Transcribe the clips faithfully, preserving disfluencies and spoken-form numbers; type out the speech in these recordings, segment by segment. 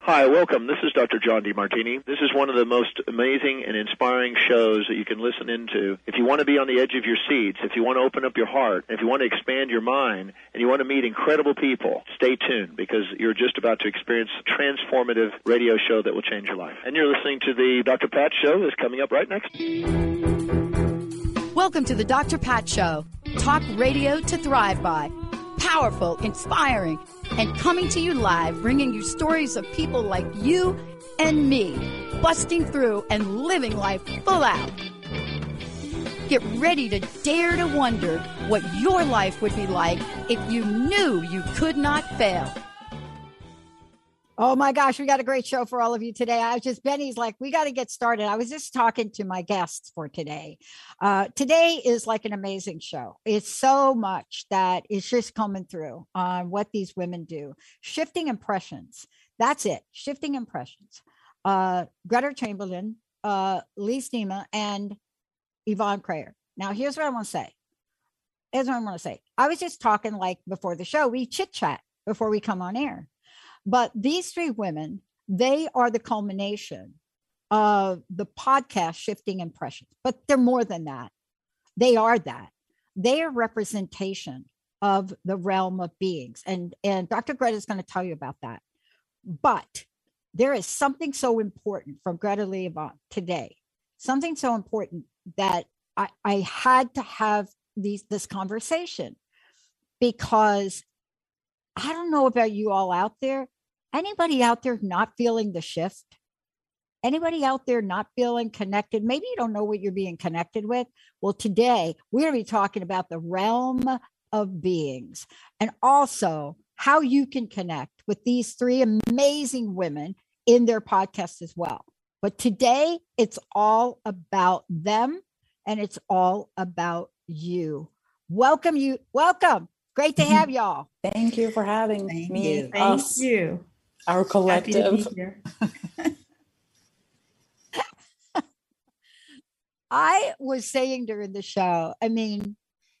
Hi, welcome. This is Doctor John DeMartini. This is one of the most amazing and inspiring shows that you can listen into. If you want to be on the edge of your seats, if you want to open up your heart, if you want to expand your mind, and you want to meet incredible people, stay tuned because you're just about to experience a transformative radio show that will change your life. And you're listening to the Doctor Pat Show that's coming up right next. Welcome to the Doctor Pat Show. Talk radio to thrive by. Powerful, inspiring, and coming to you live, bringing you stories of people like you and me, busting through and living life full out. Get ready to dare to wonder what your life would be like if you knew you could not fail. Oh my gosh, we got a great show for all of you today. I was just, Benny's like, we got to get started. I was just talking to my guests for today. Uh, today is like an amazing show. It's so much that is just coming through on what these women do. Shifting impressions. That's it. Shifting impressions. Uh, Greta Chamberlain, uh, Lee Steema, and Yvonne Crayer. Now, here's what I want to say. Here's what I want to say. I was just talking like before the show, we chit chat before we come on air. But these three women, they are the culmination of the podcast Shifting Impressions. But they're more than that. They are that. They are representation of the realm of beings. And, and Doctor Greta is going to tell you about that. But there is something so important from Greta Lee Yvonne today, something so important that I, I had to have these this conversation because I don't know about you all out there. Anybody out there not feeling the shift? Anybody out there not feeling connected? Maybe you don't know what you're being connected with. Well, today we're going to be talking about the realm of beings and also how you can connect with these three amazing women in their podcast as well. But today it's all about them and it's all about you. Welcome you. Welcome. Great to have y'all. Thank you for having Thank me. You. Thank us, you. Our collective. I was saying during the show, I mean,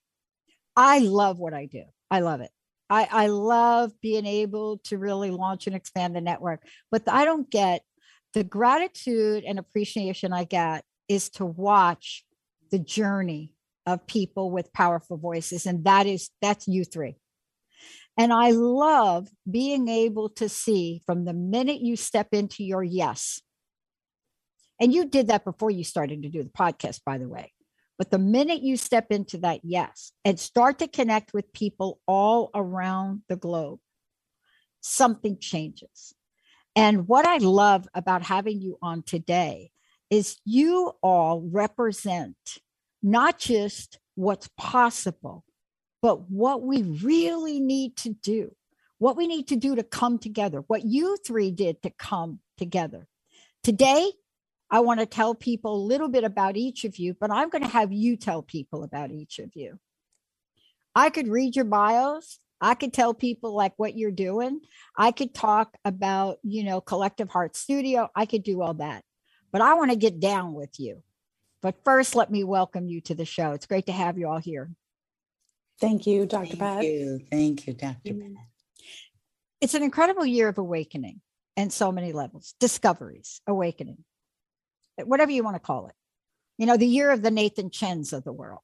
I love what I do. I love it. I, I love being able to really launch and expand the network, but I don't get the gratitude and appreciation I get is to watch the journey of people with powerful voices. And that is, that's you three. And I love being able to see from the minute you step into your yes. And you did that before you started to do the podcast, by the way. But the minute you step into that yes and start to connect with people all around the globe, something changes. And what I love about having you on today is you all represent not just what's possible, but what we really need to do, what we need to do to come together, what you three did to come together. Today, I want to tell people a little bit about each of you, but I'm going to have you tell people about each of you. I could read your bios. I could tell people like what you're doing. I could talk about, you know, Collective Heart Studio. I could do all that, but I want to get down with you. But first, let me welcome you to the show. It's great to have you all here. Thank you, Doctor Thank Pat. you. Thank you, Doctor Pat. It's an incredible year of awakening and so many levels, discoveries, awakening, whatever you want to call it. You know, the year of the Nathan Chens of the world.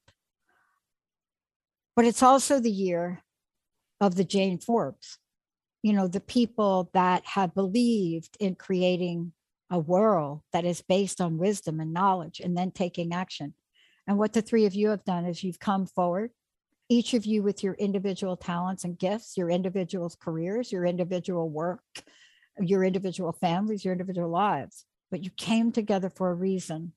But it's also the year of the Jane Forbes, you know, the people that have believed in creating a world that is based on wisdom and knowledge and then taking action. And what the three of you have done is you've come forward, each of you with your individual talents and gifts, your individual careers, your individual work, your individual families, your individual lives, but you came together for a reason.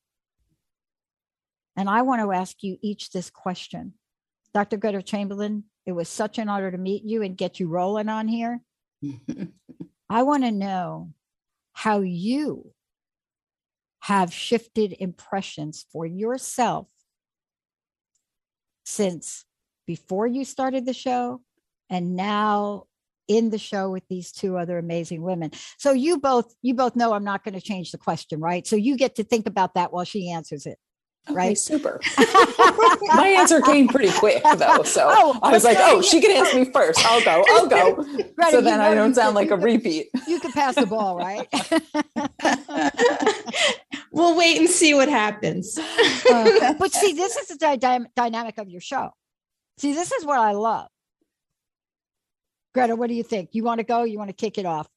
And I want to ask you each this question. Doctor Greta Chamberlain, it was such an honor to meet you and get you rolling on here. I want to know how you have shifted impressions for yourself since before you started the show and now in the show with these two other amazing women. So you both, you both know I'm not going to change the question, right? So you get to think about that while she answers it. right? Okay, super. My answer came pretty quick though. So Oh, I was like, okay. oh, she can ask me first. I'll go, I'll go. Greta, So you then know I you don't sound could- like you a could- repeat. You can pass the ball, right? We'll wait and see what happens. Uh, but see, this is the dy- dy- dynamic of your show. See, this is what I love. Greta, what do you think? You want to go? You want to kick it off?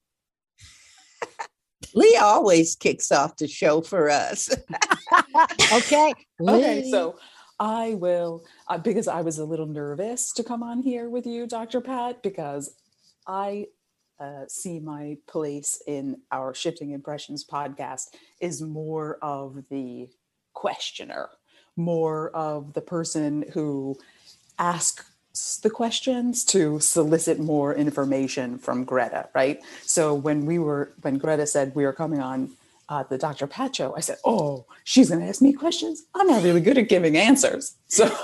Lee always kicks off the show for us. Okay. Okay, Lee. so I will, uh, because I was a little nervous to come on here with you, Doctor Pat, because I uh, see my place in our Shifting Impressions podcast is more of the questioner, more of the person who asks the questions to solicit more information from Greta, right? So when we were, when Greta said we were coming on uh, the Doctor Pat show, I said, oh, she's going to ask me questions. I'm not really good at giving answers. So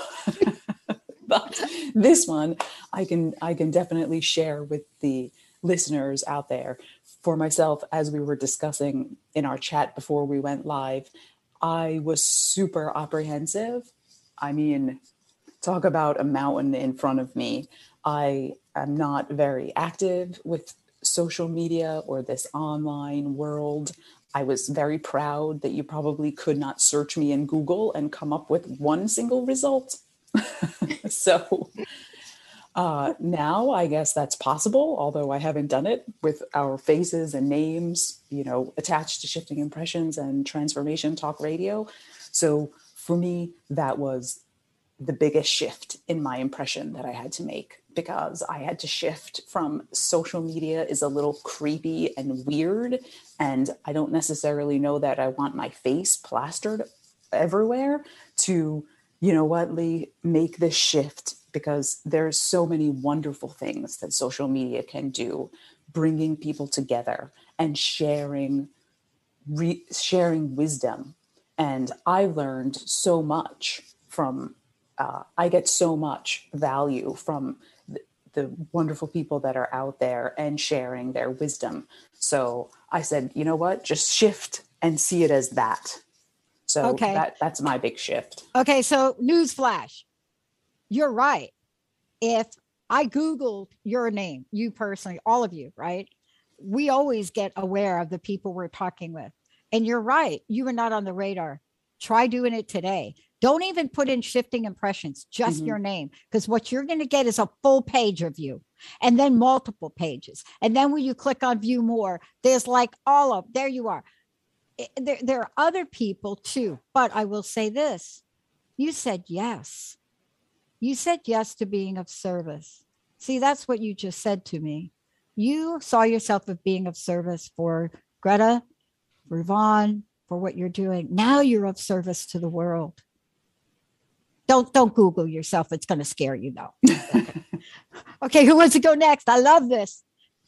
but this one, I can, I can definitely share with the listeners out there. For myself, as we were discussing in our chat before we went live, I was super apprehensive. I mean, talk about a mountain in front of me. I am not very active with social media or this online world. I was very proud that you probably could not search me in Google and come up with one single result. So uh, now I guess that's possible, although I haven't done it with our faces and names, you know, attached to Shifting Impressions and Transformation Talk Radio. So for me, that was the biggest shift in my impression that I had to make, because I had to shift from social media is a little creepy and weird, and I don't necessarily know that I want my face plastered everywhere, to, you know what, Lee, make this shift, because there's so many wonderful things that social media can do, bringing people together and sharing, re- sharing wisdom. And I learned so much from Uh, I get so much value from the, the wonderful people that are out there and sharing their wisdom. So I said, you know what, just shift and see it as that. So Okay. that, that's my big shift. Okay. So news flash. You're right. If I Googled your name, you personally, all of you, right? We always get aware of the people we're talking with. And you're right. You were not on the radar. Try doing it today. Don't even put in Shifting Impressions, just Mhm. your name, because what you're going to get is a full page of you, and then multiple pages. And then when you click on view more, there's like all of, there you are. It- There, there are other people too, but I will say this. You said yes. You said yes to being of service. See, that's what you just said to me. You saw yourself as being of service for Greta, for Yvonne, for what you're doing. Now you're of service to the world. Don't don't Google yourself. It's going to scare you though. Okay. Okay, who wants to go next? I love this.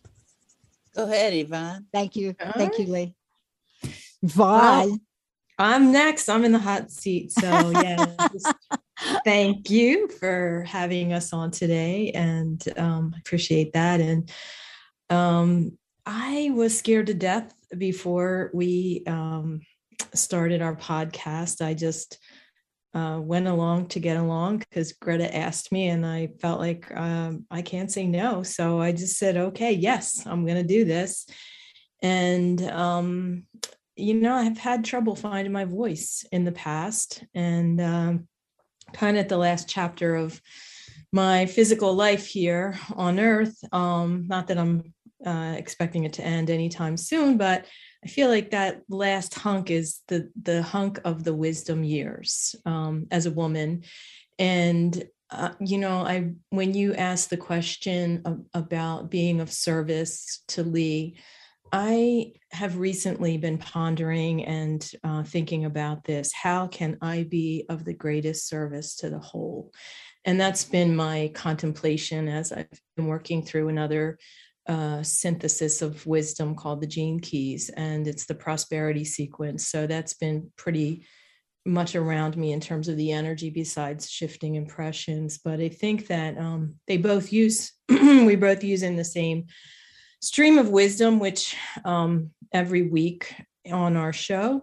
Go ahead, Yvonne. Thank you. All Thank you, right. Lee. Yvonne. I'm next. I'm in the hot seat. So yeah, just thank you for having us on today, and um, I appreciate that. And um, I was scared to death before we um, started our podcast. I just uh, went along to get along because Greta asked me, and I felt like um, I can't say no. So I just said, okay, yes, I'm going to do this. And, um, you know, I've had trouble finding my voice in the past, and um, kind of at the last chapter of my physical life here on Earth. Um, not that I'm uh, expecting it to end anytime soon, but I feel like that last hunk is the the hunk of the wisdom years um, as a woman. And, uh, you know, I when you asked the question of, about being of service to Lee, I have recently been pondering and uh, thinking about this. How can I be of the greatest service to the whole? And that's been my contemplation as I've been working through another uh, synthesis of wisdom called the Gene Keys, and it's the prosperity sequence. So that's been pretty much around me in terms of the energy besides Shifting Impressions. But I think that um, they both use, we both use in the same stream of wisdom, which um, every week on our show,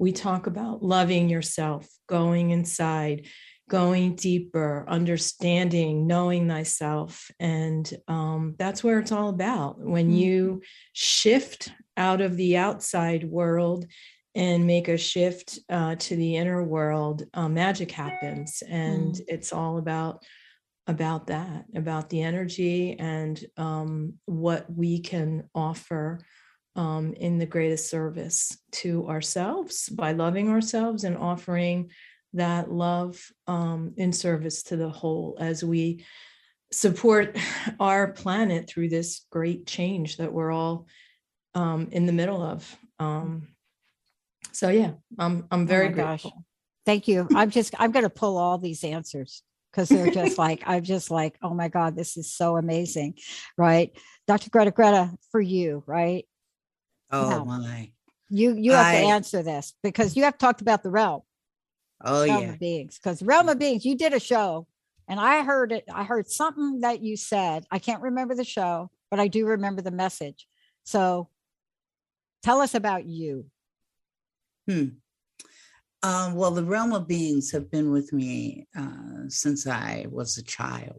we talk about loving yourself, going inside, going deeper, understanding, knowing thyself. And um, that's where it's all about. When mm-hmm. you shift out of the outside world and make a shift uh, to the inner world, uh, magic happens. And mm-hmm. it's all about about that, about the energy and um, what we can offer um, in the greatest service to ourselves by loving ourselves and offering that love um, in service to the whole as we support our planet through this great change that we're all um, in the middle of. Um, so yeah, I'm I'm very oh grateful. Gosh. Thank you. I'm just I'm going to pull all these answers because they're just like I'm just like, oh my God, this is so amazing, right? Doctor Greta, Greta, for you, right? Oh now, my! You you have I, to answer this because you have talked about the realm. Oh realm yeah, of beings. Because realm of beings, you did a show, and I heard it. I heard something that you said. I can't remember the show, but I do remember the message. So, tell us about you. Hmm. Um, well, the realm of beings have been with me uh, since I was a child.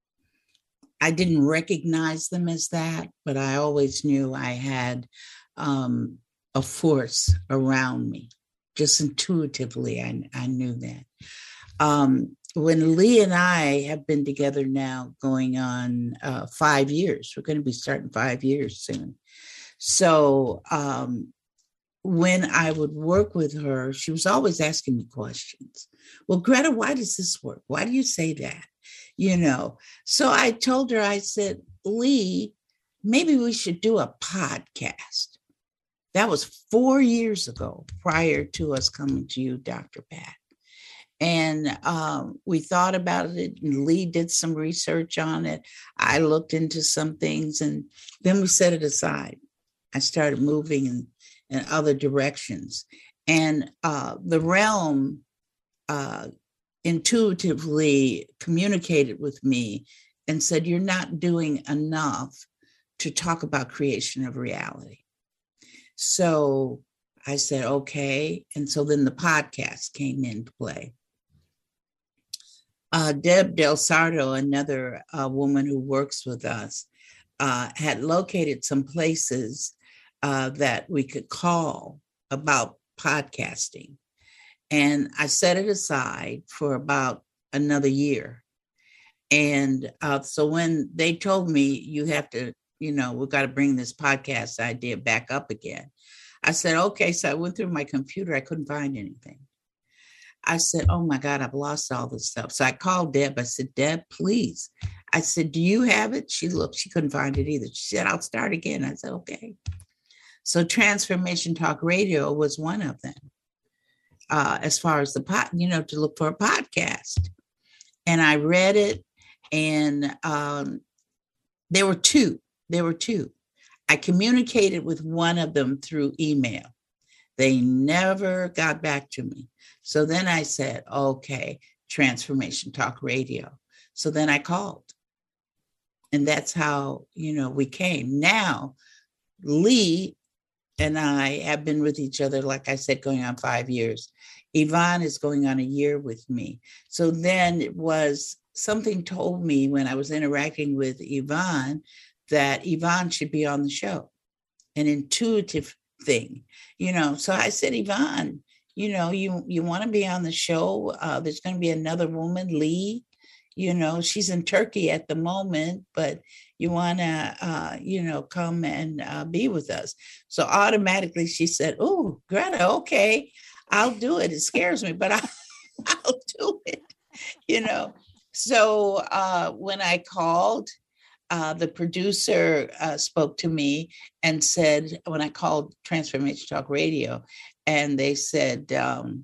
I didn't recognize them as that, but I always knew I had um, a force around me. Just intuitively, I, I knew that. Um, when Lee and I have been together now going on uh, five years, we're going to be starting five years soon. So um, when I would work with her, she was always asking me questions. Well, Greta, why does this work? Why do you say that? You know, so I told her, I said, Lee, maybe we should do a podcast. That was four years ago, prior to us coming to you, Doctor Pat. And um, we thought about it, and Lee did some research on it. I looked into some things, and then we set it aside. I started moving in, in other directions. And uh, the realm uh, intuitively communicated with me and said, you're not doing enough to talk about creation of reality. So I said, okay. And so then the podcast came into play. Uh, Deb Del Sardo, another uh, woman who works with us, uh, had located some places uh, that we could call about podcasting. And I set it aside for about another year. And uh, so when they told me, you have to, you know, we've got to bring this podcast idea back up again. I said, okay. So I went through my computer. I couldn't find anything. I said, oh my God, I've lost all this stuff. So I called Deb. I said, Deb, please. I said, do you have it? She looked, she couldn't find it either. She said, I'll start again. I said, okay. So Transformation Talk Radio was one of them. Uh, as far as the pod, you know, to look for a podcast. And I read it, and um, there were two. There were two. I communicated with one of them through email. They never got back to me. So then I said, okay, Transformation Talk Radio. So then I called. And that's how, you know, we came. Now, Lee and I have been with each other, like I said, going on five years. Yvonne is going on a year with me. So then it was something told me when I was interacting with Yvonne that Yvonne should be on the show, an intuitive thing, you know. So I said, Yvonne, you know, you, you want to be on the show. Uh, there's going to be another woman, Lee, you know, she's in Turkey at the moment, but you want to, uh, you know, come and uh, be with us. So automatically she said, oh, Greta, okay, I'll do it. It scares me, but I, I'll do it, you know. So uh, when I called, uh, the producer uh, spoke to me and said, when I called Transformation Talk Radio, and they said, um,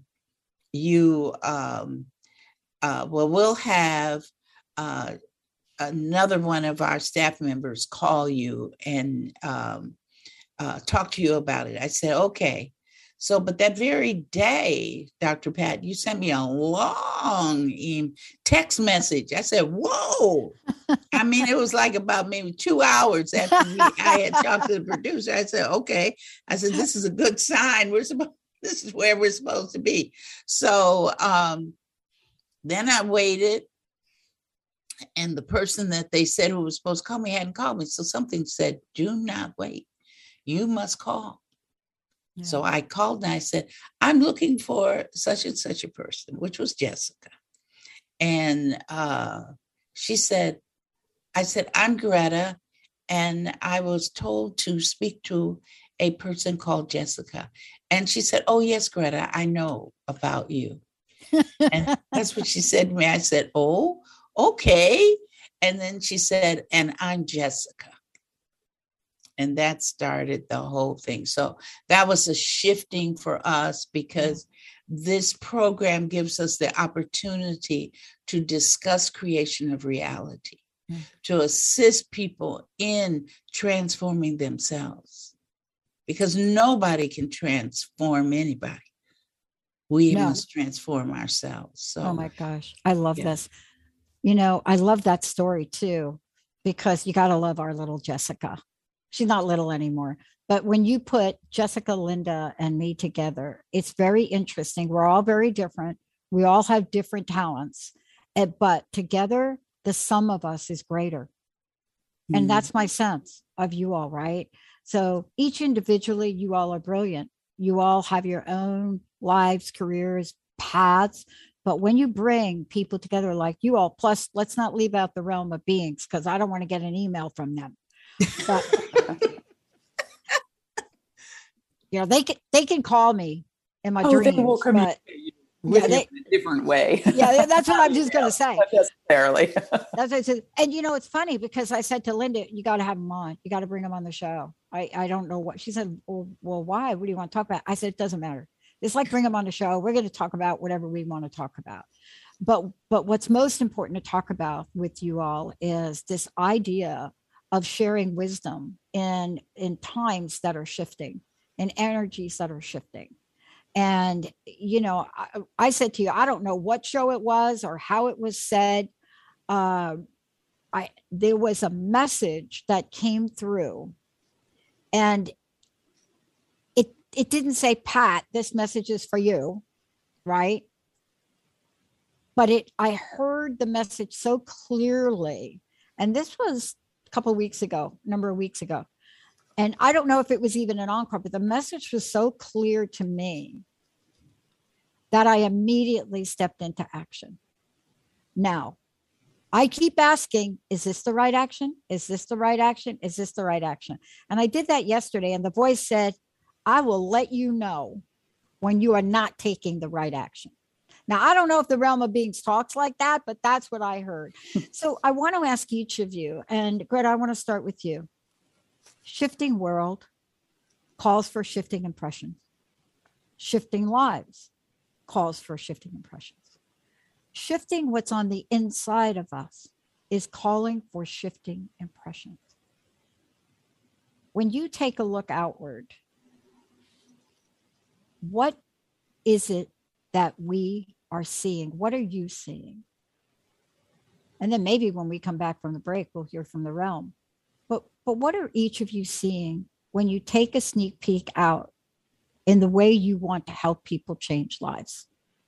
you, um, uh, well, we'll have uh, another one of our staff members call you and um, uh, talk to you about it. I said, okay. So, but that very day, Doctor Pat, you sent me a long e- text message. I said, whoa. I mean, it was like about maybe two hours after we, I had talked to the producer. I said, okay. I said, this is a good sign. We're supposed, this is where we're supposed to be. So um, then I waited, and the person that they said who was supposed to call me hadn't called me. So something said, do not wait. You must call. Yeah. So I called and I said, I'm looking for such and such a person, which was Jessica. And uh, she said, I said, I'm Greta, and I was told to speak to a person called Jessica. And she said, oh, yes, Greta, I know about you. And that's what she said to me. I said, oh, okay. And then she said, and I'm Jessica. And that started the whole thing. So that was a shifting for us, because this program gives us the opportunity to discuss creation of reality, mm. to assist people in transforming themselves, because nobody can transform anybody. We no. must transform ourselves. So, oh my gosh, I love yeah. this. You know, I love that story too, because you got to love our little Jessica. She's not little anymore. But when you put Jessica, Linda, and me together, it's very interesting. We're all very different. We all have different talents, but together, the sum of us is greater. Mm. And that's my sense of you all, right? So each individually, you all are brilliant. You all have your own lives, careers, paths. But when you bring people together like you all, plus let's not leave out the realm of beings, because I don't want to get an email from them. But you know, they can they can call me in my oh, dreams. They will communicate with yeah, they, in a different way. Yeah, that's what I'm just going to say. Not necessarily. That's what I said. And you know, it's funny because I said to Linda, "You got to have them on. You got to bring them on the show." I I don't know what she said. Well, well, why? What do you want to talk about? I said, it doesn't matter. It's like bring them on the show. We're going to talk about whatever we want to talk about. But but what's most important to talk about with you all is this idea of sharing wisdom in in times that are shifting, and energies that are shifting. And, you know, I, I said to you, I don't know what show it was or how it was said. Uh, I there was a message that came through, and it it didn't say, Pat, this message is for you, right? But it I heard the message so clearly. And this was a couple of weeks ago, a number of weeks ago. And I don't know if it was even an encore, but the message was so clear to me that I immediately stepped into action. Now, I keep asking, is this the right action? Is this the right action? Is this the right action? And I did that yesterday, and the voice said, I will let you know when you are not taking the right action. Now, I don't know if the realm of beings talks like that, but that's what I heard. So I want to ask each of you, and Greta, I want to start with you. Shifting world calls for shifting impressions. Shifting lives calls for shifting impressions. Shifting what's on the inside of us is calling for shifting impressions. When you take a look outward, what is it that we are seeing? What are you seeing? And then maybe when we come back from the break, we'll hear from the realm. But but what are each of you seeing when you take a sneak peek out in the way you want to help people change lives?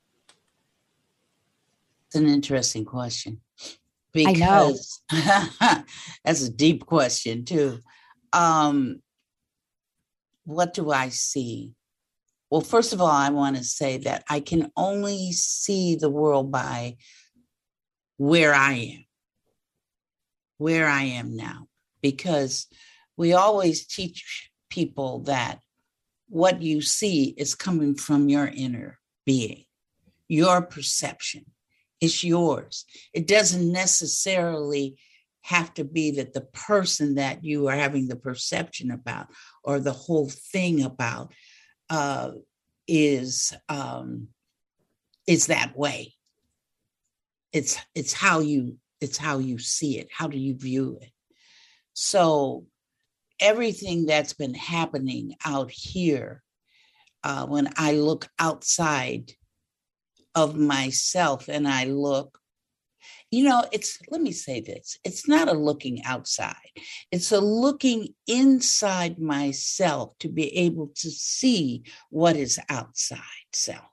It's an interesting question. Because I know. That's a deep question too. Um, what do I see? Well, first of all, I want to say that I can only see the world by where I am, where I am now. Because we always teach people that what you see is coming from your inner being, your perception. It's yours. It doesn't necessarily have to be that the person that you are having the perception about or the whole thing about uh, is um, is that way. It's it's how you it's how you see it. How do you view it? So everything that's been happening out here, uh, when I look outside of myself and I look, you know, it's, let me say this, it's not a looking outside. It's a looking inside myself to be able to see what is outside self.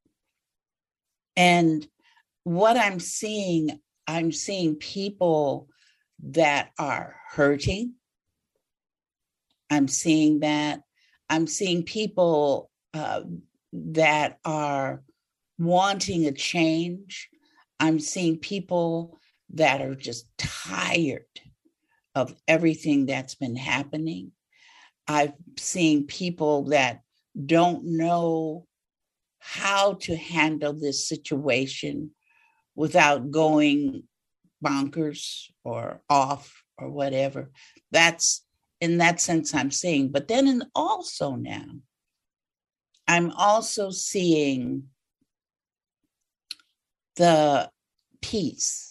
And what I'm seeing, I'm seeing people that are hurting. I'm seeing that. I'm seeing people uh, that are wanting a change. I'm seeing people that are just tired of everything that's been happening. I've seen people that don't know how to handle this situation without going bonkers or off or whatever. That's, in that sense, I'm seeing. But then in also now, I'm also seeing the peace.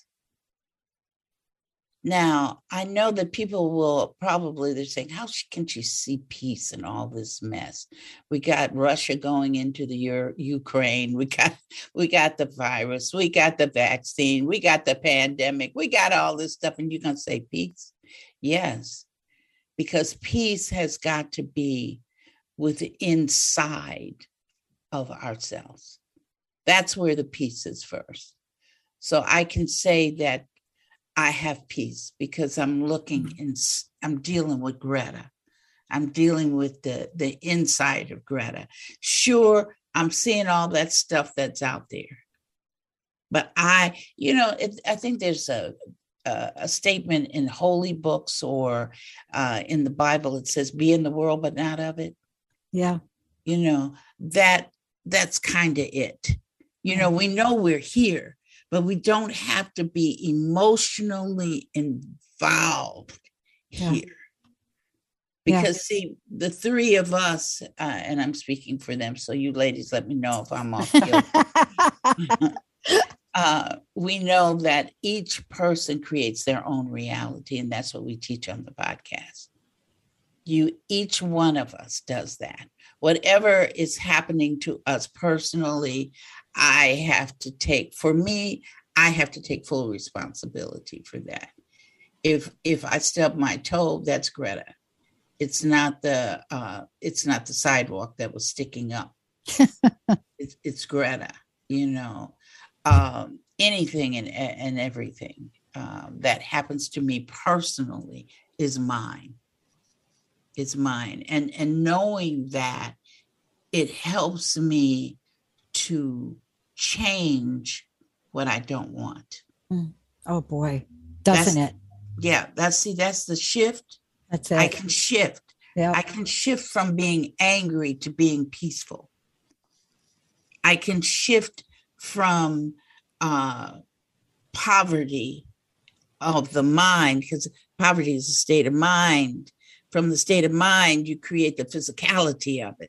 Now, I know that people will probably, they're saying, how can she see peace in all this mess? We got Russia going into the Euro- Ukraine. We got, we got the virus. We got the vaccine. We got the pandemic. We got all this stuff. And you're going to say peace? Yes, because peace has got to be within inside of ourselves. That's where the peace is first. So I can say that I have peace because I'm looking and I'm dealing with Greta. I'm dealing with the, the inside of Greta. Sure, I'm seeing all that stuff that's out there. But I, you know, it, I think there's a, a, a statement in holy books or uh, in the Bible. It says, be in the world, but not of it. Yeah. You know, that that's kind of it. You know, we know we're here, but we don't have to be emotionally involved Yeah. here. Because, Yeah. see, the three of us, uh, and I'm speaking for them, so you ladies let me know if I'm off kilter. uh, we know that each person creates their own reality, and that's what we teach on the podcast. You, each one of us does that. Whatever is happening to us personally, I have to take, for me, I have to take full responsibility for that. If if I stub my toe, that's Greta. It's not the uh, it's not the sidewalk that was sticking up. it's, it's Greta, you know. Um, anything and, and everything um, that happens to me personally is mine. It's mine. And, and knowing that, it helps me to change what I don't want. Oh boy, doesn't that's, it? Yeah, that's, see, that's the shift. That's it. I can shift. Yep. I can shift from being angry to being peaceful. I can shift from uh, poverty of the mind, because poverty is a state of mind. From the state of mind, you create the physicality of it.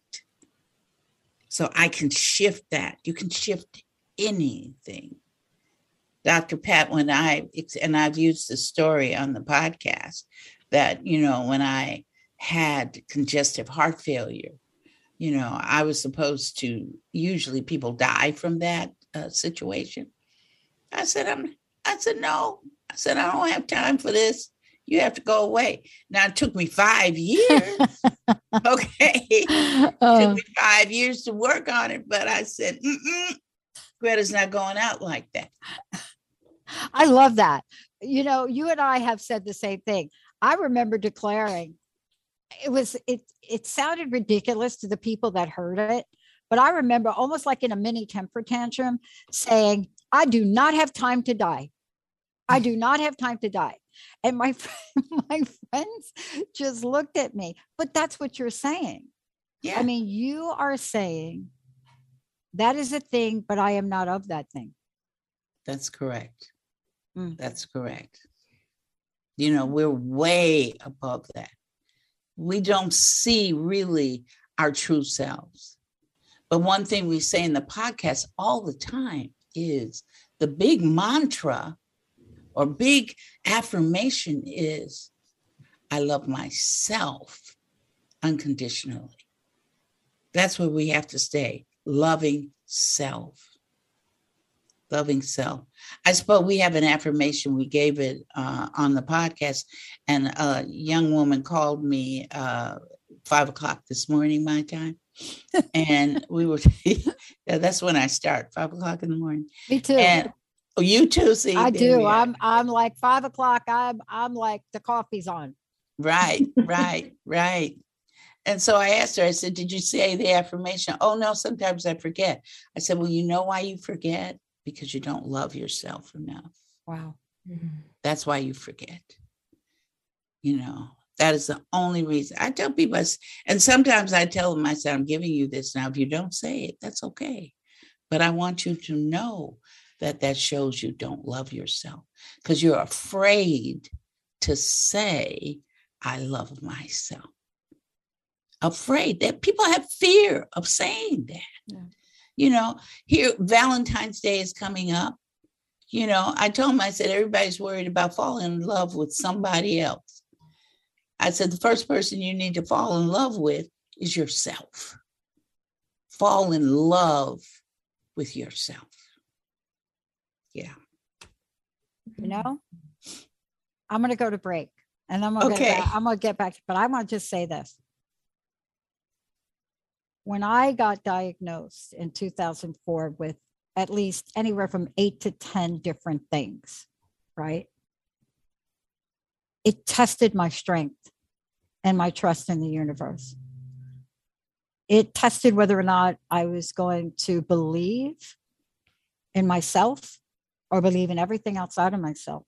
So I can shift that. You can shift anything. Doctor Pat, when I, and I've used this story on the podcast, that, you know, when I had congestive heart failure, you know, I was supposed to, usually people die from that uh, situation. I said, I'm, I said, no, I said, I don't have time for this. You have to go away. Now, it took me five years. Okay. It Oh. took me five years to work on it. But I said, mm-mm, Greta's not going out like that. I love that. You know, you and I have said the same thing. I remember declaring, it was, it, it sounded ridiculous to the people that heard it. But I remember almost like in a mini temper tantrum saying, I do not have time to die. I do not have time to die. And my, my friends just looked at me, but that's what you're saying. Yeah. I mean, you are saying that is a thing, but I am not of that thing. That's correct. Mm. That's correct. You know, we're way above that. We don't see really our true selves. But one thing we say in the podcast all the time is the big mantra or big affirmation is, I love myself unconditionally. That's where we have to stay, loving self. loving self. I suppose we have an affirmation. We gave it uh, on the podcast, and a young woman called me uh, five o'clock this morning, my time. And we were, yeah, that's when I start, five o'clock in the morning. Me too. And oh, you too, see? I do. I'm, I'm like five o'clock. I'm, I'm like the coffee's on. Right, right, right. And so I asked her, I said, did you say the affirmation? Oh, no, sometimes I forget. I said, well, you know why you forget? Because you don't love yourself enough. Wow. Mm-hmm. That's why you forget. You know, that is the only reason. I tell people, and sometimes I tell them, I said, I'm giving you this now. If you don't say it, that's okay. But I want you to know that that shows you don't love yourself because you're afraid to say, I love myself. Afraid that people have fear of saying that. Yeah. You know, here, Valentine's Day is coming up. You know, I told him, I said, everybody's worried about falling in love with somebody else. I said, the first person you need to fall in love with is yourself. Fall in love with yourself. Yeah. You know, I'm going to go to break and I'm going okay. to I'm going to get back, but I want to just say this. When I got diagnosed in two thousand four with at least anywhere from eight to ten different things, right? It tested my strength and my trust in the universe. It tested whether or not I was going to believe in myself or believe in everything outside of myself.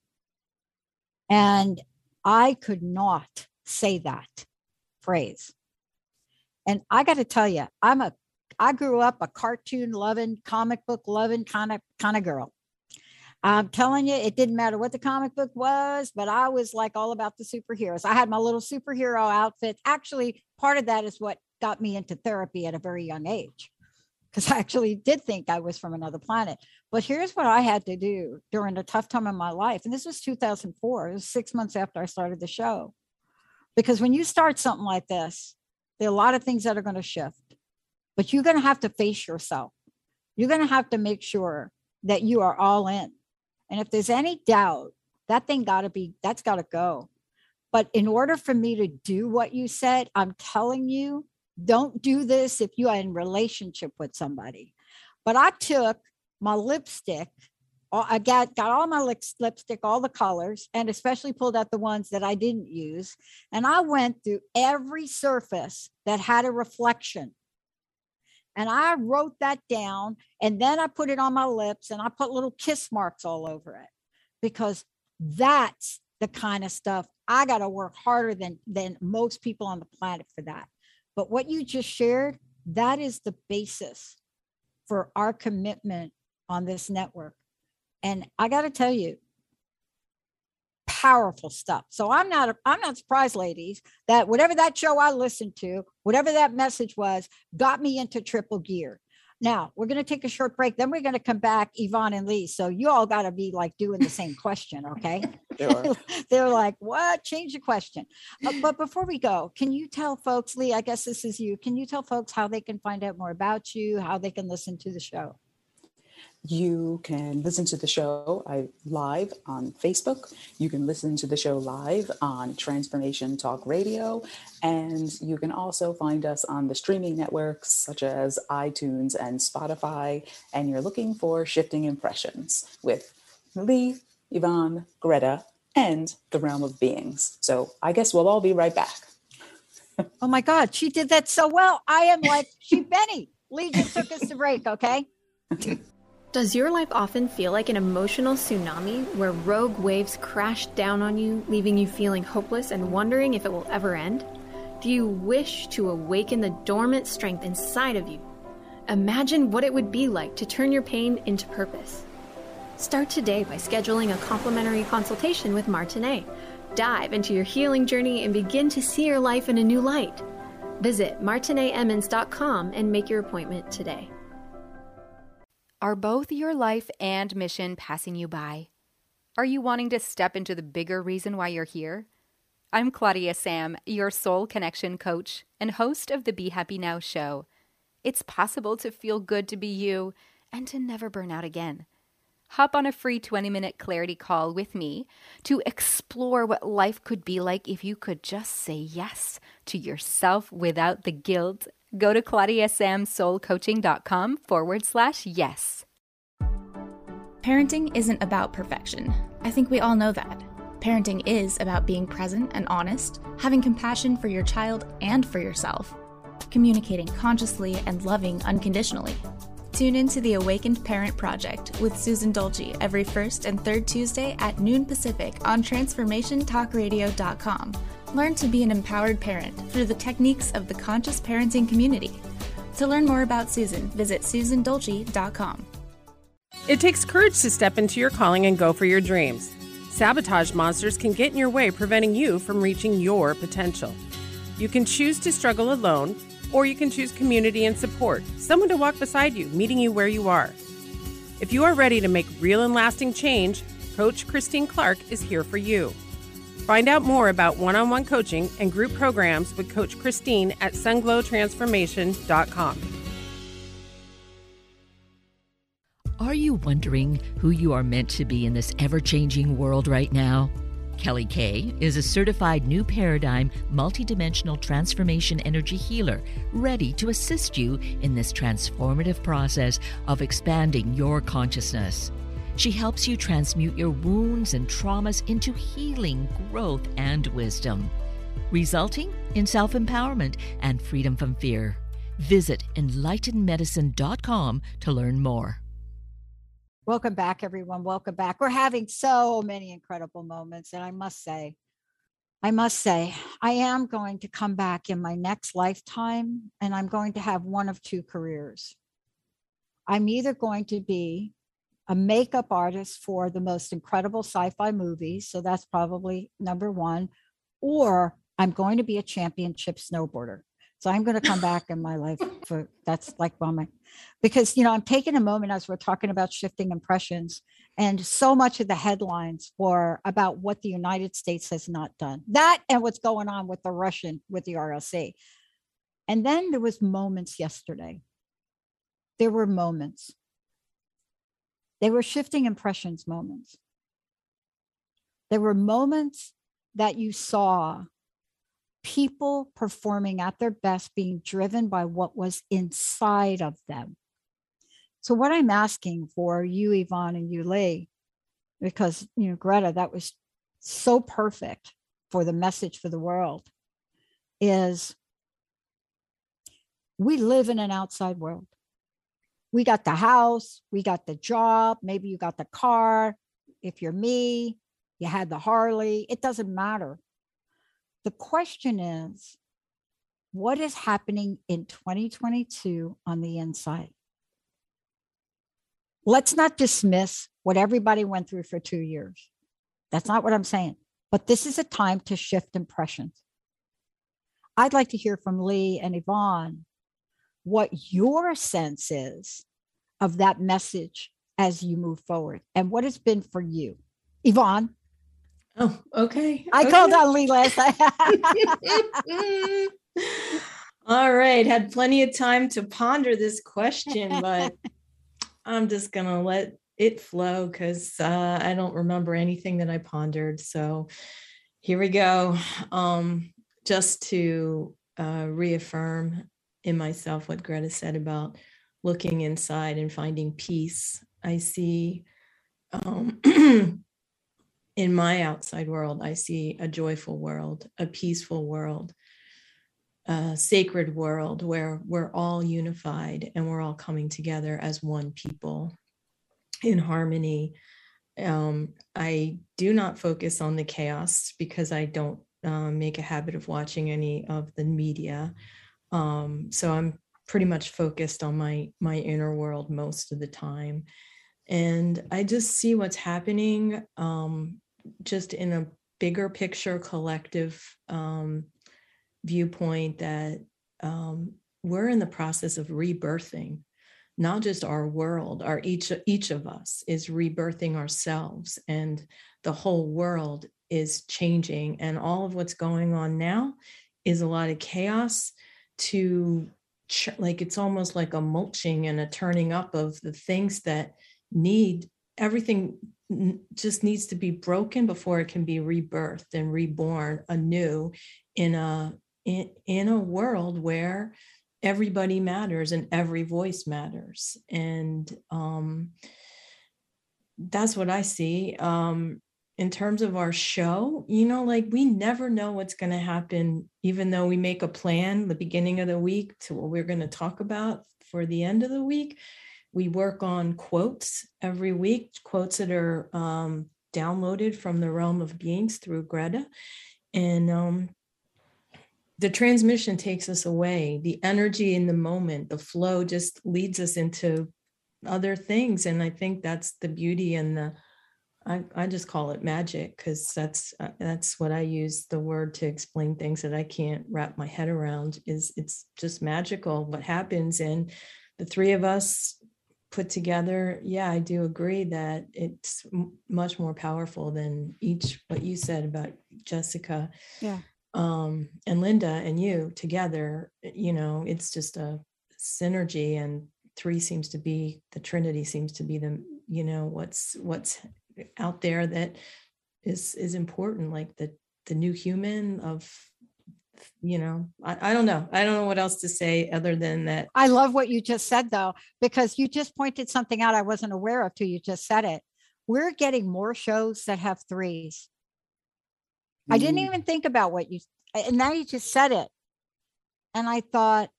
And I could not say that phrase. And I got to tell you, I'm a, I grew up a cartoon loving, comic book loving kind of, kind of girl. I'm telling you, it didn't matter what the comic book was, but I was like all about the superheroes. I had my little superhero outfit. Actually, part of that is what got me into therapy at a very young age, because I actually did think I was from another planet. But here's what I had to do during a tough time in my life. And this was two thousand four. It was six months after I started the show. Because when you start something like this, there are a lot of things that are going to shift, but you're going to have to face yourself. You're going to have to make sure that you are all in. And if there's any doubt, that thing got to be, that's got to go. But in order for me to do what you said, I'm telling you, don't do this if you are in relationship with somebody. But I took my lipstick, I got, got all my lips, lipstick, all the colors, and especially pulled out the ones that I didn't use. And I went through every surface that had a reflection. And I wrote that down, and then I put it on my lips, and I put little kiss marks all over it, because that's the kind of stuff I got to work harder than, than most people on the planet for that. But what you just shared, that is the basis for our commitment on this network. And I got to tell you, powerful stuff. So I'm not, I'm not surprised, ladies, that whatever that show I listened to, whatever that message was, got me into triple gear. Now we're going to take a short break. Then we're going to come back, Yvonne and Lee. So you all got to be like doing the same question. Okay. Sure. They're like, what? Change the question. Uh, but before we go, can you tell folks, Lee, I guess this is you. Can you tell folks how they can find out more about you, how they can listen to the show? You can listen to the show I, live on Facebook. You can listen to the show live on Transformation Talk Radio. And you can also find us on the streaming networks such as iTunes and Spotify. And you're looking for Shifting Impressions with Lee, Yvonne, Greta, and the Realm of Beings. So I guess we'll all be right back. Oh my God, she did that so well. I am like, she Benny. Lee just took us to break, okay? Does your life often feel like an emotional tsunami where rogue waves crash down on you, leaving you feeling hopeless and wondering if it will ever end? Do you wish to awaken the dormant strength inside of you? Imagine what it would be like to turn your pain into purpose. Start today by scheduling a complimentary consultation with Martinet. Dive into your healing journey and begin to see your life in a new light. Visit martinet emmons dot com and make your appointment today. Are both your life and mission passing you by? Are you wanting to step into the bigger reason why you're here? I'm Claudia Sam, your soul connection coach and host of the Be Happy Now show. It's possible to feel good to be you and to never burn out again. Hop on a free twenty-minute clarity call with me to explore what life could be like if you could just say yes to yourself without the guilt. Go to claudiasamsoulcoaching.com forward slash yes. Parenting isn't about perfection. I think we all know that. Parenting is about being present and honest, having compassion for your child and for yourself, communicating consciously and loving unconditionally. Tune into the Awakened Parent Project with Susan Dolce every first and third Tuesday at noon Pacific on transformation talk radio dot com. Learn to be an empowered parent through the techniques of the conscious parenting community. To learn more about Susan, visit susan dolce dot com. It takes courage to step into your calling and go for your dreams. Sabotage monsters can get in your way, preventing you from reaching your potential. You can choose to struggle alone, or you can choose community and support, someone to walk beside you, meeting you where you are. If you are ready to make real and lasting change, Coach Christine Clark is here for you. Find out more about one-on-one coaching and group programs with Coach Christine at sunglow transformation dot com. Are you wondering who you are meant to be in this ever-changing world right now? Kelly Kay is a certified New Paradigm multidimensional transformation energy healer, ready to assist you in this transformative process of expanding your consciousness. She helps you transmute your wounds and traumas into healing, growth, and wisdom, resulting in self-empowerment and freedom from fear. Visit enlightened medicine dot com to learn more. Welcome back, everyone. Welcome back. We're having so many incredible moments. And I must say, I must say, I am going to come back in my next lifetime, and I'm going to have one of two careers. I'm either going to be a makeup artist for the most incredible sci-fi movies, so that's probably number one, or I'm going to be a championship snowboarder. So I'm going to come back in my life for that's like well, my, because, you know, I'm taking a moment as we're talking about shifting impressions, and so much of the headlines were about what the United States has not done, that and what's going on with the Russian, with the R S A. And then there was moments yesterday. There were moments. They were shifting impressions moments. There were moments that you saw people performing at their best, being driven by what was inside of them. So what I'm asking for you, Yvonne, and you, Lee, because, you know, Greta, that was so perfect for the message for the world, is we live in an outside world. We got the house, we got the job, maybe you got the car. If you're me, you had the Harley, it doesn't matter. The question is, what is happening in twenty twenty-two on the inside? Let's not dismiss what everybody went through for two years. That's not what I'm saying. But this is a time to shift impressions. I'd like to hear from Lee and Yvonne what your sense is of that message as you move forward, and what it's been for you. Yvonne. Oh, okay. I okay. called on Lee last night. All right. Had plenty of time to ponder this question, but I'm just going to let it flow because uh, I don't remember anything that I pondered. So here we go. Um, just to uh, reaffirm in myself what Greta said about looking inside and finding peace. I see um, in my outside world, I see a joyful world, a peaceful world, a sacred world where we're all unified and we're all coming together as one people in harmony. Um, I do not focus on the chaos because I don't um, make a habit of watching any of the media. Um, so I'm pretty much focused on my my inner world most of the time. And I just see what's happening um, just in a bigger picture, collective um, viewpoint that um, we're in the process of rebirthing, not just our world, our each, each of us is rebirthing ourselves, and the whole world is changing. And all of what's going on now is a lot of chaos to like, it's almost like a mulching and a turning up of the things that need everything just needs to be broken before it can be rebirthed and reborn anew in a in, in a world where everybody matters and every voice matters. And um, that's what I see. Um, in terms of our show, you know, like we never know what's going to happen, even though we make a plan the beginning of the week to what we're going to talk about for the end of the week. We work on quotes every week, quotes that are um, downloaded from the realm of beings through Greta. And um, the transmission takes us away. The energy in the moment, the flow just leads us into other things. And I think that's the beauty and the, I, I just call it magic, because that's uh, that's what I use the word to explain things that I can't wrap my head around. Is it's just magical what happens. And the three of us put together, yeah, I do agree that it's m- much more powerful than each, what you said about Jessica, yeah, um, and Linda and you together. You know, it's just a synergy, and three seems to be, the Trinity seems to be the, you know, what's what's out there that is is important, like the the new human of, you know, I, I don't know. I don't know what else to say other than that. I love what you just said, though, because you just pointed something out I wasn't aware of till you just said it. We're getting more shows that have threes. Mm. I didn't even think about what you, and now you just said it. And I thought,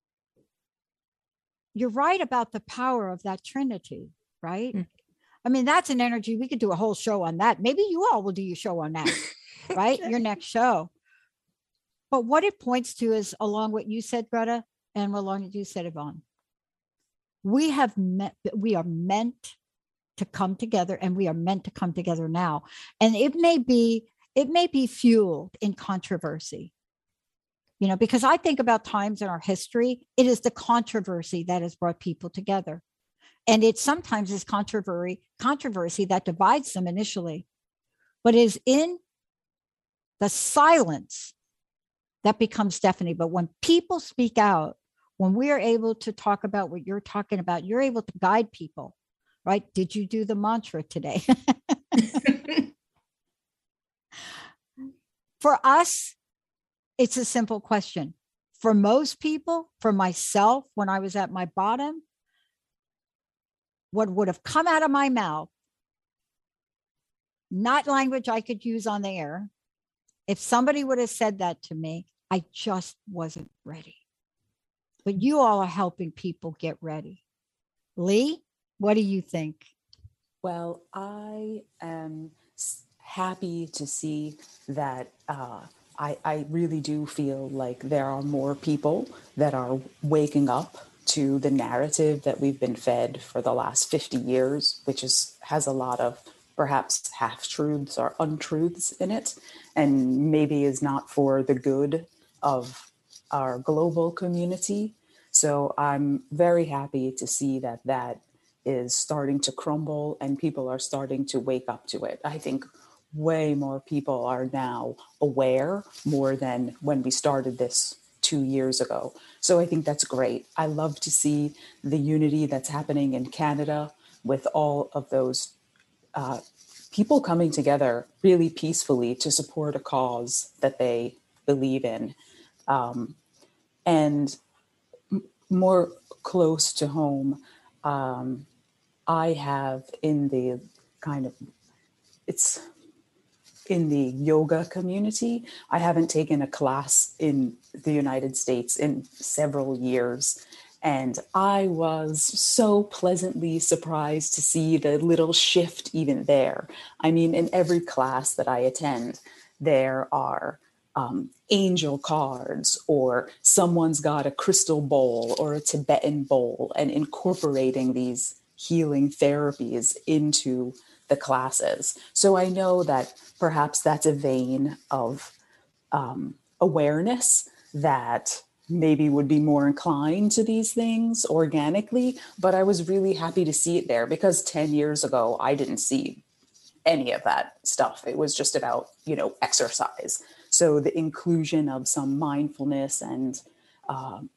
you're right about the power of that Trinity, right? Mm. I mean, that's an energy. We could do a whole show on that. Maybe you all will do your show on that, right? Your next show. But what it points to is, along what you said, Greta, and along what you said, Yvonne, we have met, we are meant to come together, and we are meant to come together now. And it may be, it may be fueled in controversy, you know, because I think about times in our history, it is the controversy that has brought people together. And it sometimes is controversy, controversy that divides them initially, but is in the silence that becomes Stephanie. But when people speak out, when we are able to talk about what you're talking about, you're able to guide people, right? Did you do the mantra today? For us, it's a simple question. For most people, for myself, when I was at my bottom, what would have come out of my mouth, not language I could use on the air, if somebody would have said that to me, I just wasn't ready. But you all are helping people get ready. Lee, what do you think? Well, I am happy to see that uh, I, I really do feel like there are more people that are waking up to the narrative that we've been fed for the last fifty years, which is has a lot of perhaps half-truths or untruths in it, and maybe is not for the good of our global community. So I'm very happy to see that that is starting to crumble and people are starting to wake up to it. I think way more people are now aware, more than when we started this two years ago. So I think that's great. I love to see the unity that's happening in Canada with all of those uh, people coming together really peacefully to support a cause that they believe in. Um, and m- more close to home, um, I have in the kind of, it's in the yoga community. I haven't taken a class in the United States in several years. And I was so pleasantly surprised to see the little shift even there. I mean, in every class that I attend, there are um, angel cards, or someone's got a crystal bowl or a Tibetan bowl, and incorporating these healing therapies into the classes. So I know that perhaps that's a vein of um, awareness that maybe would be more inclined to these things organically, but I was really happy to see it there, because ten years ago, I didn't see any of that stuff. It was just about, you know, exercise. So the inclusion of some mindfulness and um,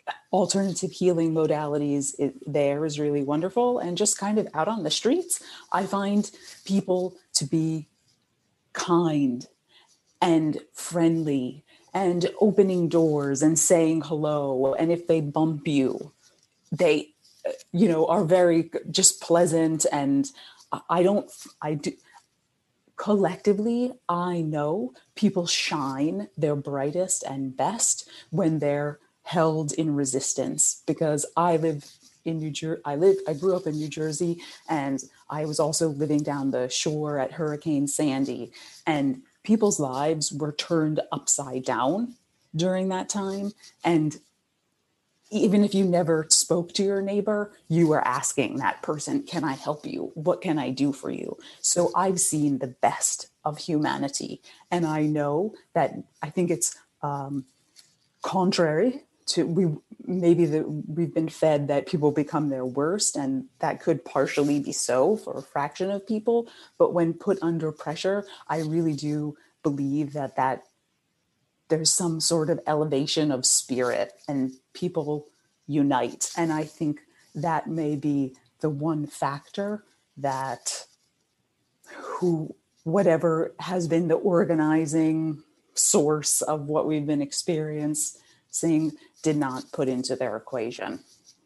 alternative healing modalities, it, there is really wonderful. And just kind of out on the streets, I find people to be kind and friendly and opening doors and saying hello. And if they bump you, they, you know, are very just pleasant. And I don't, I do, collectively, I know people shine their brightest and best when they're held in resistance, because I live in New Jersey. I live, I grew up in New Jersey, and I was also living down the shore at Hurricane Sandy, and people's lives were turned upside down during that time. And even if you never spoke to your neighbor, you were asking that person, can I help you? What can I do for you? So I've seen the best of humanity. And I know that I think it's um, contrary to, we maybe the, we've been fed that people become their worst, and that could partially be so for a fraction of people. But when put under pressure, I really do believe that that there's some sort of elevation of spirit and people unite. And I think that may be the one factor that who, whatever has been the organizing source of what we've been experiencing, did not put into their equation.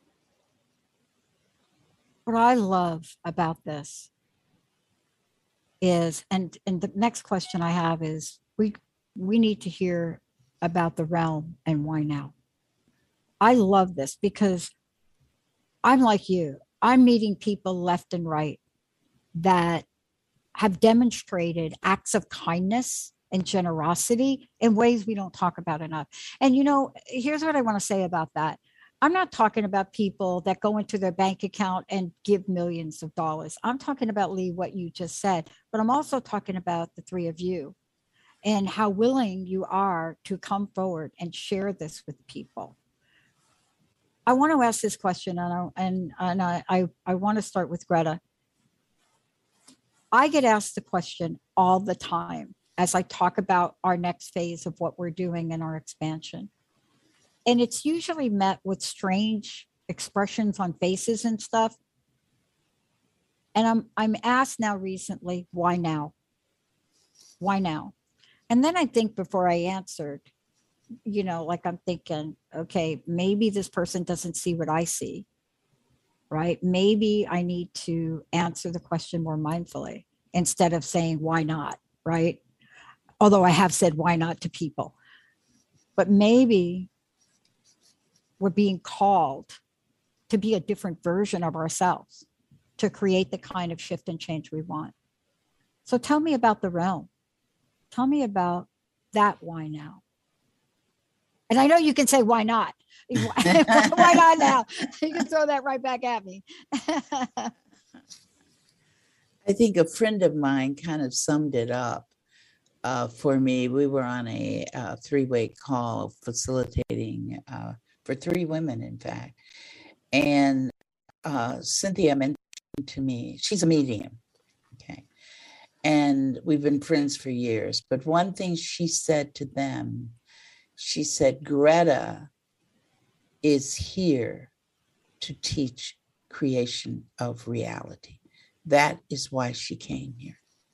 What I love about this is, and, and the next question I have is, we we need to hear about the realm and why now. I love this because I'm like you. I'm meeting people left and right that have demonstrated acts of kindness and generosity in ways we don't talk about enough. And, you know, here's what I want to say about that. I'm not talking about people that go into their bank account and give millions of dollars. I'm talking about, Lee, what you just said, but I'm also talking about the three of you and how willing you are to come forward and share this with people. I want to ask this question, and I, and, and I, I, I want to start with Greta. I get asked the question all the time as I talk about our next phase of what we're doing in our expansion. And it's usually met with strange expressions on faces and stuff. And I'm I'm asked now recently, why now? Why now? And then I think before I answered, you know, like I'm thinking, okay, maybe this person doesn't see what I see, right? Maybe I need to answer the question more mindfully instead of saying, why not, right? Although I have said why not to people. But maybe we're being called to be a different version of ourselves, to create the kind of shift and change we want. So tell me about the realm. Tell me about that why now. And I know you can say, why not? Why not now? You can throw that right back at me. I think a friend of mine kind of summed it up uh, for me. We were on a uh, three-way call facilitating uh, for three women, in fact. And uh, Cynthia mentioned to me, she's a medium, okay? And we've been friends for years. But one thing she said to them, she said, Greta is here to teach creation of reality. That is why she came here.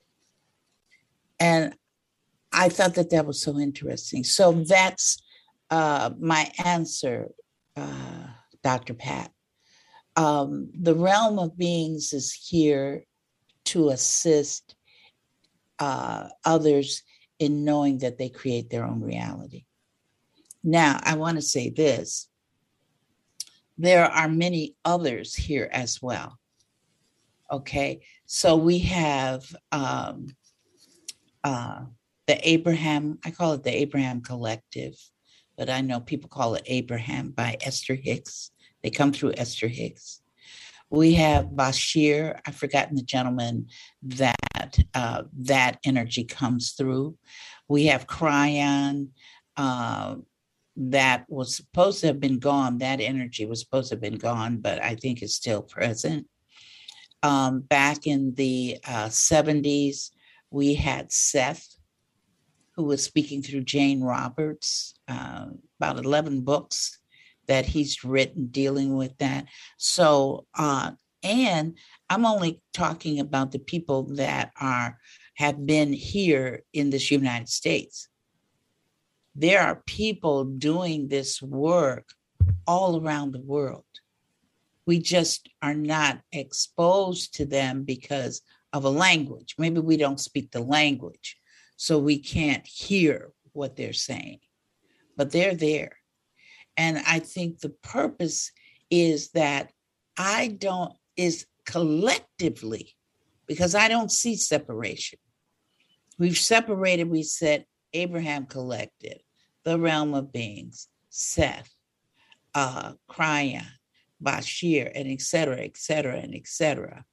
And I thought that that was so interesting. So that's uh, my answer, uh, Doctor Pat. Um, the realm of beings is here to assist uh, others in knowing that they create their own reality. Now, I want to say this. There are many others here as well. Okay, so we have um, uh, the Abraham, I call it the Abraham Collective, but I know people call it Abraham by Esther Hicks. They come through Esther Hicks. We have Bashir, I've forgotten the gentleman that uh, that energy comes through. We have Cryon, uh, that was supposed to have been gone. That energy was supposed to have been gone, but I think it's still present. Um, back in the uh, seventies, we had Seth, who was speaking through Jane Roberts, uh, about eleven books that he's written dealing with that. So, uh, and I'm only talking about the people that are have been here in this United States. There are people doing this work all around the world. We just are not exposed to them because of a language. Maybe we don't speak the language, so we can't hear what they're saying, but they're there. And I think the purpose is that I don't, is collectively, because I don't see separation. We've separated, we said Abraham collective, the realm of beings, Seth, uh, Kryon, Bashir, and et cetera, et cetera, and et cetera.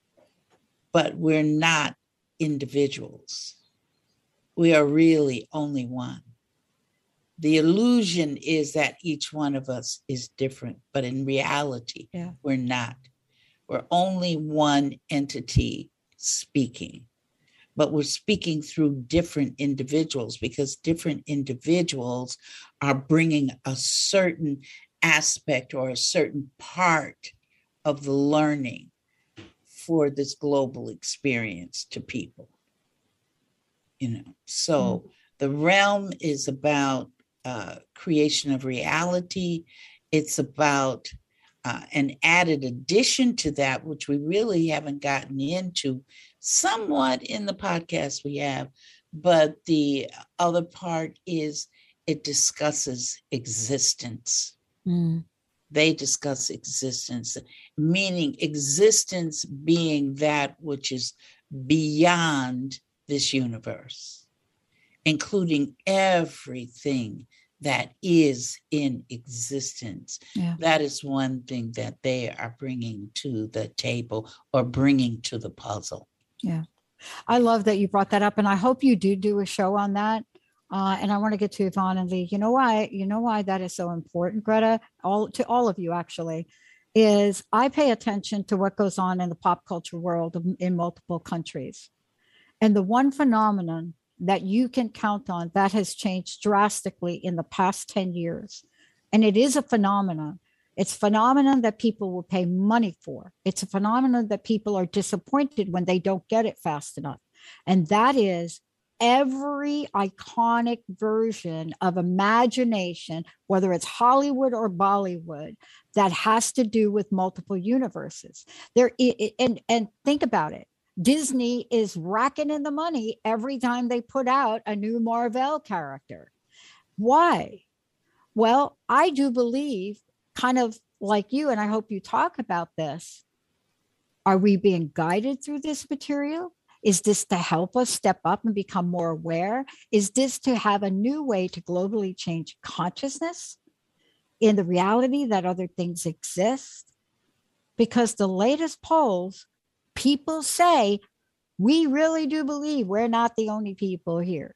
But we're not individuals. We are really only one. The illusion is that each one of us is different, but in reality, yeah. we're not. We're only one entity speaking, but we're speaking through different individuals because different individuals are bringing a certain aspect or a certain part of the learning for this global experience to people. You know, so mm. the realm is about uh, creation of reality. It's about uh, an added addition to that, which we really haven't gotten into somewhat in the podcast we have, but the other part is it discusses existence. Mm. They discuss existence, meaning existence being that which is beyond this universe, including everything that is in existence. Yeah. That is one thing that they are bringing to the table or bringing to the puzzle. Yeah. I love that you brought that up. And I hope you do do a show on that. Uh, and I want to get to Yvonne and Lee. You know why? You know why that is so important, Greta? All to all of you, actually, is I pay attention to what goes on in the pop culture world in multiple countries. And the one phenomenon that you can count on that has changed drastically in the past ten years, and it is a phenomenon. It's a phenomenon that people will pay money for. It's a phenomenon that people are disappointed when they don't get it fast enough. And that is every iconic version of imagination, whether it's Hollywood or Bollywood, that has to do with multiple universes. There, and, and think about it. Disney is racking in the money every time they put out a new Marvel character. Why? Well, I do believe, kind of like you, and I hope you talk about this, are we being guided through this material? Is this to help us step up and become more aware? Is this to have a new way to globally change consciousness in the reality that other things exist? Because the latest polls, people say, we really do believe we're not the only people here.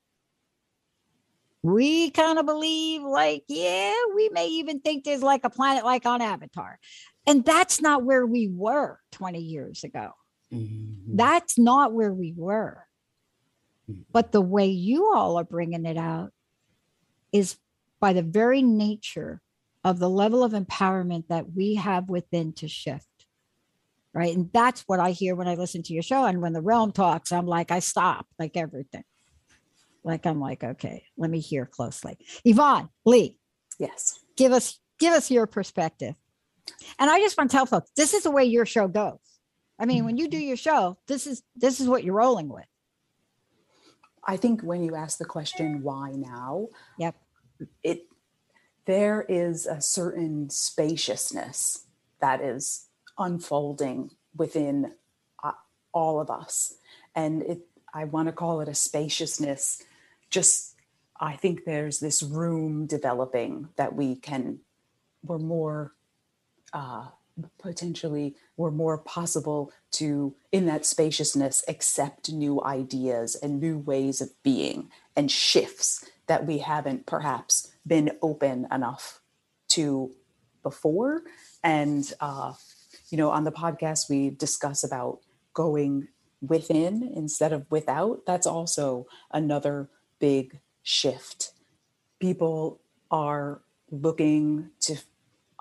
We kind of believe like, yeah, we may even think there's like a planet like on Avatar. And that's not where we were twenty years ago. Mm-hmm. That's not where we were. Mm-hmm. But the way you all are bringing it out is by the very nature of the level of empowerment that we have within to shift. Right. And that's what I hear when I listen to your show. And when the realm talks, I'm like, I stop like everything. Like, I'm like, okay, let me hear closely. Yvonne, Lee. Yes. Give us, give us your perspective. And I just want to tell folks, this is the way your show goes. I mean, mm-hmm. when you do your show, this is, this is what you're rolling with. I think when you ask the question, why now? Yep. It, there is a certain spaciousness that is unfolding within uh, all of us. And it, I want to call it a spaciousness. Just, I think there's this room developing that we can, we're more, uh, potentially, we're more possible to, in that spaciousness, accept new ideas and new ways of being and shifts that we haven't perhaps been open enough to before. And, uh, you know, on the podcast, we discuss about going within instead of without. That's also another big shift. People are looking to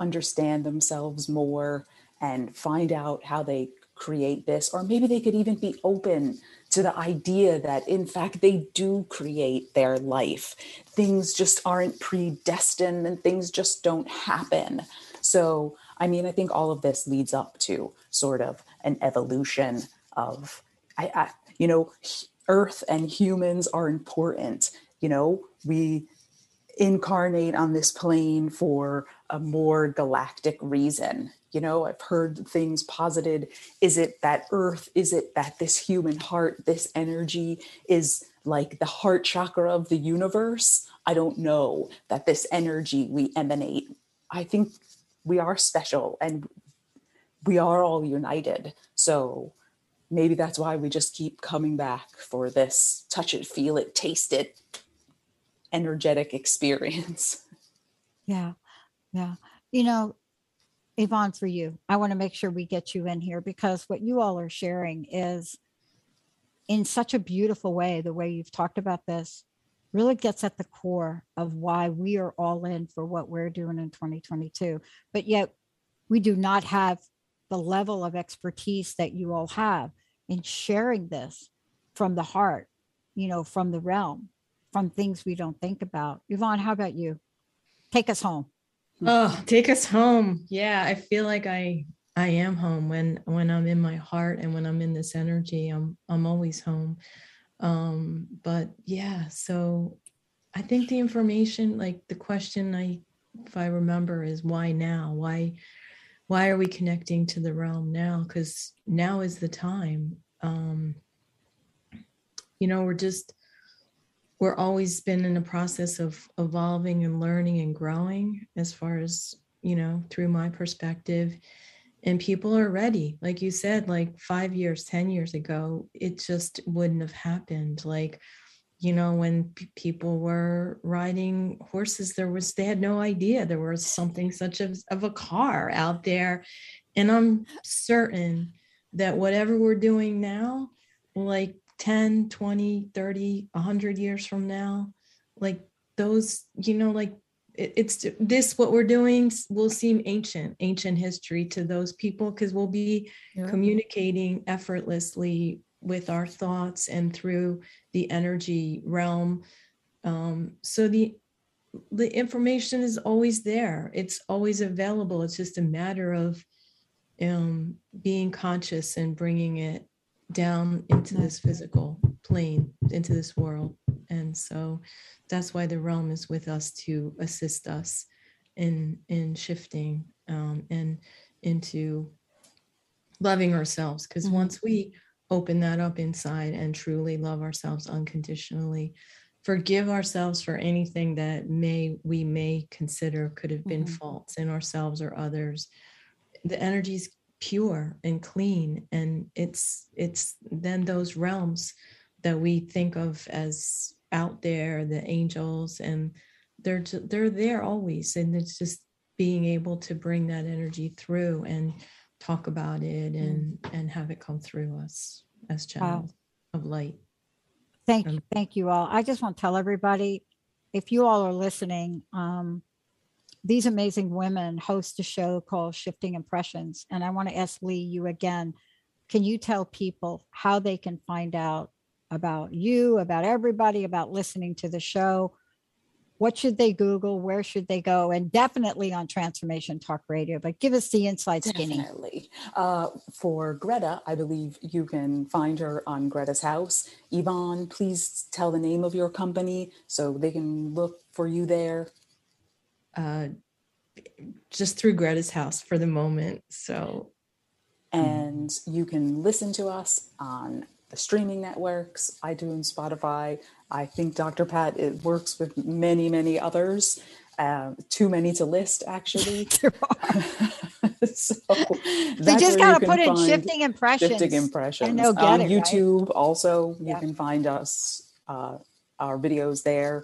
understand themselves more and find out how they create this, or maybe they could even be open to the idea that in fact they do create their life. Things just aren't predestined and things just don't happen. So, I mean, I think all of this leads up to sort of an evolution of, I, I you know, Earth and humans are important. You know, we incarnate on this plane for a more galactic reason. You know, I've heard things posited. Is it that Earth? Is it that this human heart, this energy is like the heart chakra of the universe? I don't know, that this energy we emanate, I think we are special and we are all united. So maybe that's why we just keep coming back for this touch it, feel it, taste it, energetic experience. Yeah. Yeah. You know, Yvonne, for you, I want to make sure we get you in here, because what you all are sharing is in such a beautiful way. The way you've talked about this really gets at the core of why we are all in for what we're doing in twenty twenty-two. But yet we do not have the level of expertise that you all have in sharing this from the heart, you know, from the realm, from things we don't think about. Yvonne, how about you? Take us home. Oh, take us home. Yeah, I feel like I I am home when when I'm in my heart and when I'm in this energy. I'm I'm always home. Um, but yeah, so I think the information, like the question I, if I remember, is why now? Why why are we connecting to the realm now? Because now is the time. Um, you know, we're just we're always been in a process of evolving and learning and growing, as far as, you know, through my perspective. And people are ready. Like you said, like five years, ten years ago, it just wouldn't have happened. Like, you know, when p- people were riding horses, there was, they had no idea there was something such as of a car out there. And I'm certain that whatever we're doing now, like ten, twenty, thirty, one hundred years from now, like those, you know, like it, it's this, what we're doing will seem ancient, ancient history to those people, because we'll be yeah. communicating effortlessly with our thoughts and through the energy realm. Um, so the the information is always there. It's always available. It's just a matter of um, being conscious and bringing it down into this physical plane, into this world. And so that's why the realm is with us to assist us in in shifting um, and into loving ourselves. Because mm-hmm. once we open that up inside and truly love ourselves unconditionally, forgive ourselves for anything that may we may consider could have been mm-hmm. faults in ourselves or others, the energy's pure and clean, and it's it's then those realms that we think of as out there, the angels, and they're they're there always, and it's just being able to bring that energy through and talk about it and mm. and have it come through us as channels wow. of light. Thank you, thank you all. I just want to tell everybody, if you all are listening, um, these amazing women host a show called Shifting Impressions. And I want to ask Lee, you again, can you tell people how they can find out about you, about everybody, about listening to the show? What should they Google? Where should they go? And definitely on Transformation Talk Radio, but give us the inside skinny. Definitely. Uh, for Greta, I believe you can find her on Greta's House. Yvonne, please tell the name of your company so they can look for you there. Uh, just through Greta's House for the moment. So, and mm. you can listen to us on the streaming networks, iTunes, Spotify. I think Doctor Pat, it works with many, many others. Uh, too many to list, actually. There are. So they just got to put in Shifting Impressions. Shifting Impressions. And they'll get on it, YouTube, right? Also, you yeah. can find us, uh, our videos there.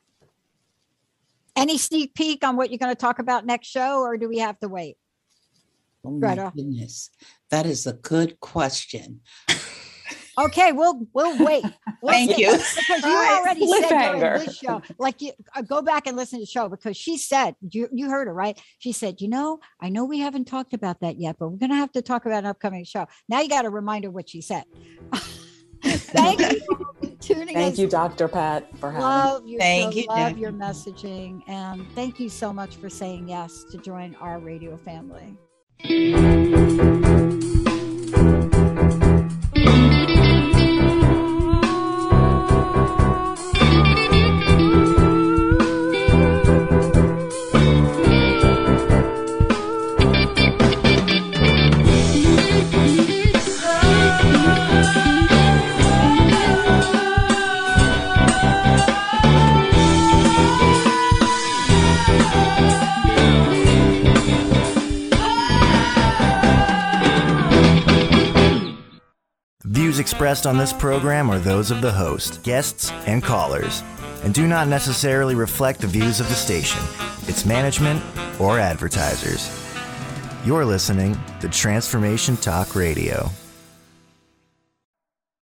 Any sneak peek on what you're going to talk about next show, or do we have to wait? Oh my Greta. goodness, that is a good question. Okay, we'll we'll wait. We'll Thank see. you. Because you already said during Cliffhanger. this show, like you uh, go back and listen to the show because she said you you heard her right. She said, you know, I know we haven't talked about that yet, but we're gonna have to talk about an upcoming show. Now you got to remind her what she said. Thank you for tuning Thank in. you, Doctor Pat, for having Love your Thank show, you, love Jackie. your messaging, and thank you so much for saying yes to join our radio family. Views expressed on this program are those of the host, guests, and callers, and do not necessarily reflect the views of the station, its management, or advertisers. You're listening to Transformation Talk Radio.